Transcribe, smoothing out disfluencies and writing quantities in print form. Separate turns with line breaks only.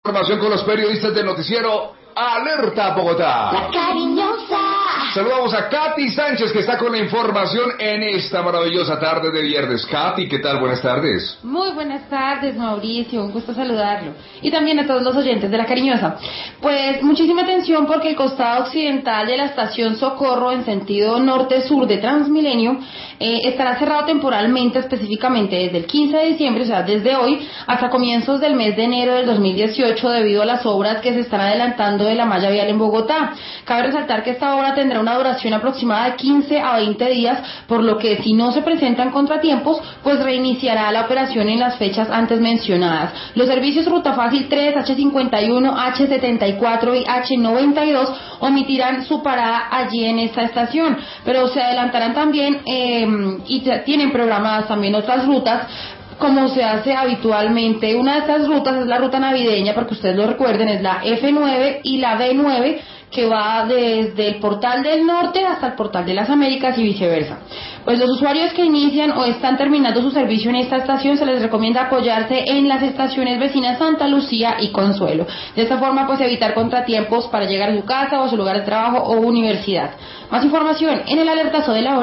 Información con los periodistas del noticiero Alerta Bogotá.
La Cariñosa.
Saludamos a Katy Sánchez, que está con la información en esta maravillosa tarde de viernes. Katy, ¿qué tal? Buenas tardes.
Muy buenas tardes, Mauricio, un gusto saludarlo. Y también a todos los oyentes de La Cariñosa. Pues muchísima atención porque el costado occidental de la estación Socorro en sentido norte-sur de Transmilenio estará cerrado temporalmente, específicamente desde el 15 de diciembre, o sea, desde hoy, hasta comienzos del mes de enero del 2018, debido a las obras que se están adelantando de la malla vial en Bogotá. Cabe resaltar que esta obra tendrá una duración aproximada de 15 a 20 días, por lo que si no se presentan contratiempos, pues reiniciará la operación en las fechas antes mencionadas. Los servicios Ruta Fácil 3, H51, H74 y H92 omitirán su parada allí en esta estación, pero se adelantarán también y tienen programadas también otras rutas, como se hace habitualmente. Una de estas rutas es la ruta navideña, porque ustedes lo recuerden, es la F9 y la B9, que va desde el Portal del Norte hasta el Portal de las Américas y viceversa. Pues los usuarios que inician o están terminando su servicio en esta estación, se les recomienda apoyarse en las estaciones vecinas Santa Lucía y Consuelo. De esta forma, pues evitar contratiempos para llegar a su casa o a su lugar de trabajo o universidad. Más información en el alertazo de la hora.